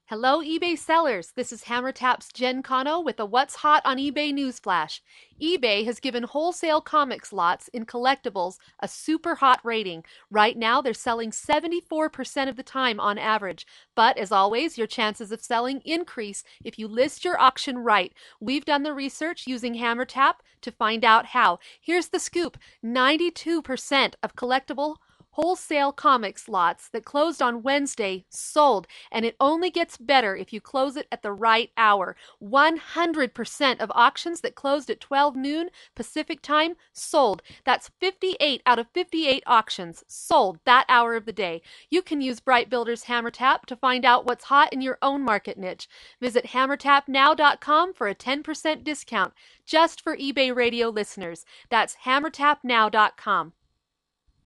Hello, eBay sellers. This is HammerTap's Jen Cano with a What's Hot on eBay newsflash. eBay has given wholesale comics lots in collectibles a super hot rating. Right now, they're selling 74% of the time on average. But as always, your chances of selling increase if you list your auction right. We've done the research using HammerTap to find out how. Here's the scoop: 92% of collectible wholesale comics lots that closed on Wednesday sold, and it only gets better if you close it at the right hour. 100% of auctions that closed at 12 noon Pacific time sold. That's 58 out of 58 auctions sold that hour of the day. You can use Bright Builder's HammerTap to find out what's hot in your own market niche. Visit hammertapnow.com for a 10% discount just for eBay radio listeners. That's hammertapnow.com.